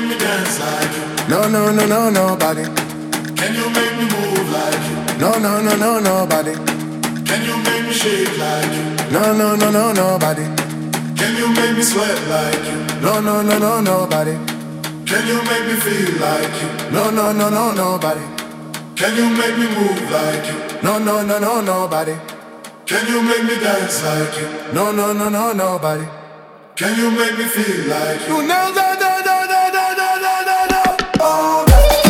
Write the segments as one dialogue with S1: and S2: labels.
S1: make me dance like you?
S2: No, no, no, no, nobody.
S1: Can you make me move like you?
S2: No, no, no, no, nobody.
S1: Can you make me shake like you?
S2: No, no, no, no, nobody.
S1: Can you make me sweat like you?
S2: No, no, no, no, nobody.
S1: Can you make me feel like you?
S2: No, no, no, no, nobody.
S1: Can you make me move like you?
S2: No, no, no, no, nobody.
S1: Can you make me dance like you?
S2: No, no, no, no, nobody.
S1: Can you make me feel like you?
S2: You know that, oh.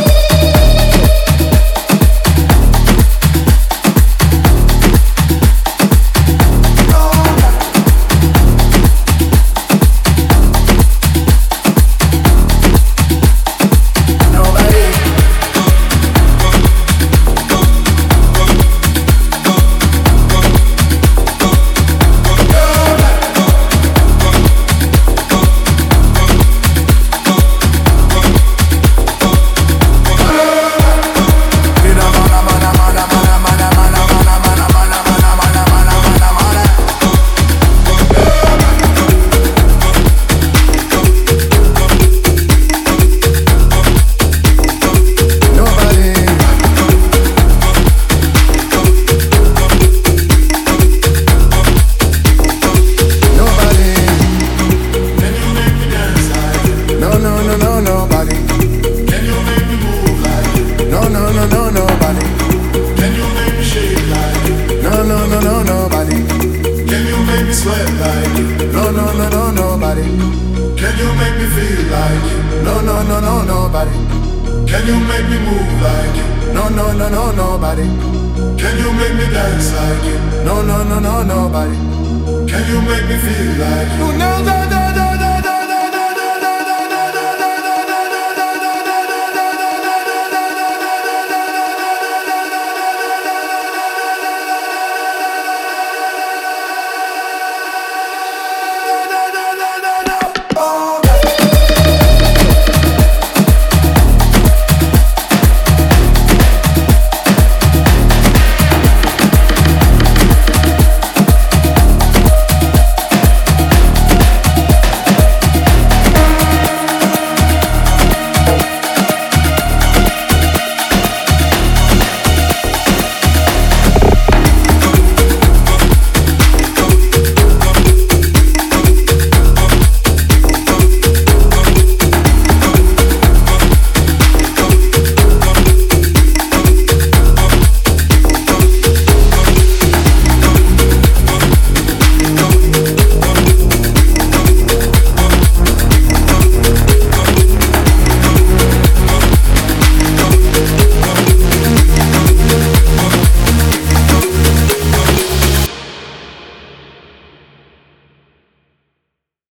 S1: Sweat like you.
S2: No, no, no, no, nobody.
S1: Can you make me feel like you?
S2: No, no, no, no, nobody.
S1: Can you make me move like you?
S2: No, no, no, no, nobody.
S1: Can you make me dance like you?
S2: No, no, no, no, nobody.
S1: Can you make me feel like you?
S2: You know that.